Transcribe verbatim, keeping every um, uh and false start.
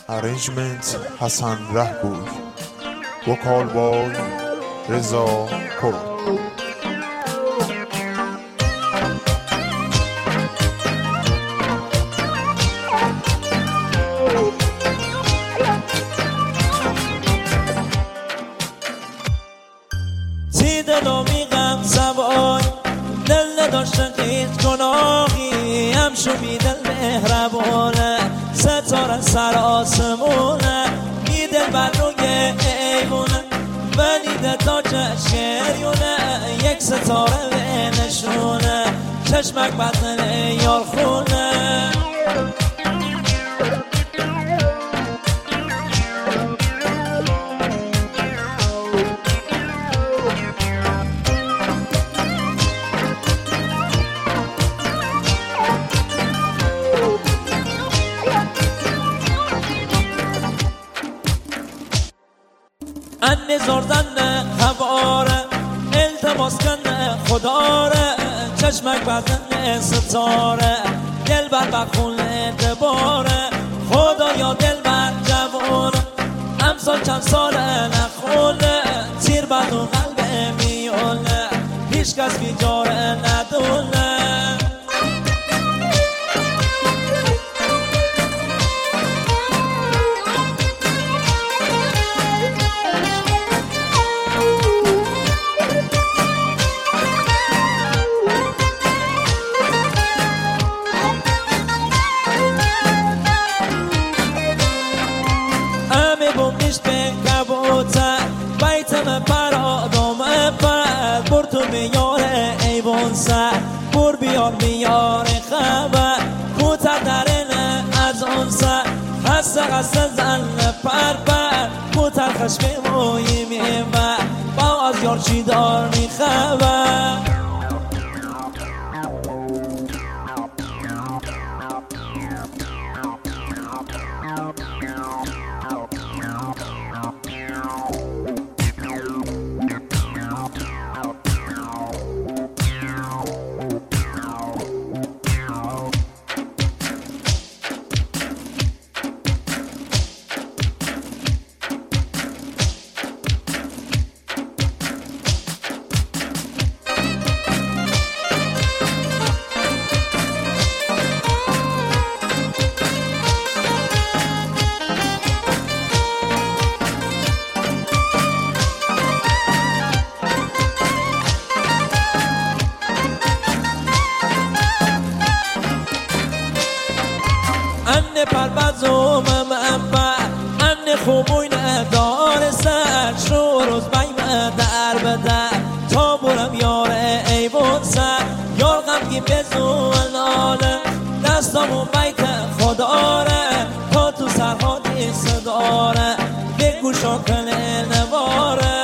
Arrangement Hassan Rahbour. Vocal boy Reza Kor. دلو میگم سوای دل نداشتن هیچ گناهی همشو بی دل مهربانه ستاره سر آسمونه بی دل بر روی ایمونه ولی دل تا چشریونه یک ستاره به نشونه چشمک بدن یار خونه انی زردن هواره التماس کنه خداره چشمک بدن ستاره دل بر بخون دباره خدا یا دل بر جوانه امسال چند ساله نخونه تیر بد و قلب میونه هیچ کس بیجاره ندونه بومش به کبوتر بیتم پر آدم پر بر تو میار ایوان سر بر بیار میار خبر کوتر درنه از آن سر هست قصد زن پر پر کوتر خشم موی میمه با از یار چی دار میخبر انه پربزوم منبع انه خوبوی ندار سر شو روز بیم در بدر تا برم یار ایوان سر یار غمگی بزو ناله دستامو بیت خداره تا تو سرها دیست داره بگو شکل نواره